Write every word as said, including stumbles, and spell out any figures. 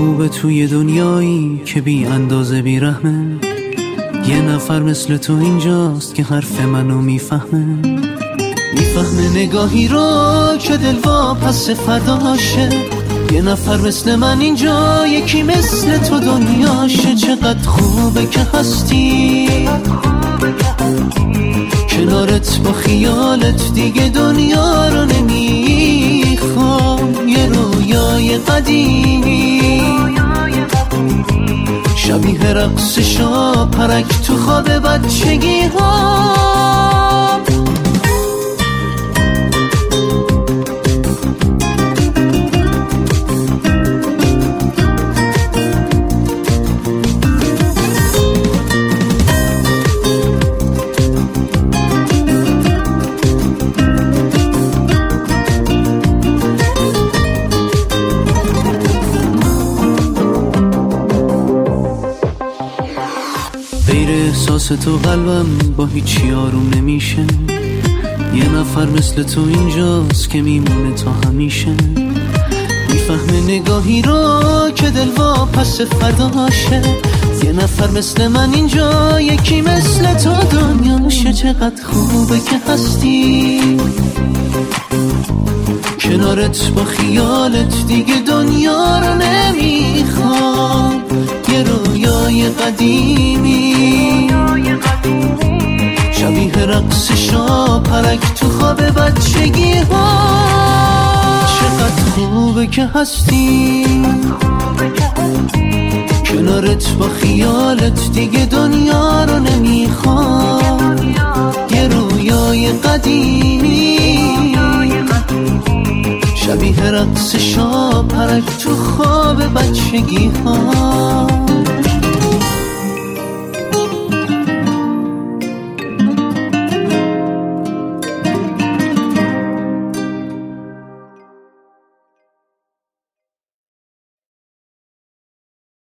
خوبه توی دنیایی که بی اندازه بی رحمه. یه نفر مثل تو اینجاست که حرف منو میفهمه، میفهمه نگاهی رو که دل واپس فرداشه. یه نفر مثل من اینجا، یکی مثل تو دنیاشه. چقدر خوبه که هستی کنارت، با خیالت دیگه دنیا رو نمیخوام. یه رویای قدیمی شبیه رقص شاپرک تو خواب بچگی ها. احساس تو قلبم با هیچی آروم نمیشه. یه نفر مثل تو اینجاست که میمونه تا همیشه، میفهمه نگاهی رو که دل واپس فداشه. یه نفر مثل من اینجا، یکی مثل تو دنیاشه. چقدر خوبه که هستی کنارت، با خیالت دیگه دنیا رو نمیخوام. یه رویای قدیمی شبیه رقص شاپرک تو خواب بچگی ها. چقدر خوبه که هستی کنارت، با خیالت دیگه دنیا رو نمیخوام. یه رویای قدیمی شبیه رقص شاپرک تو خواب بچگی ها.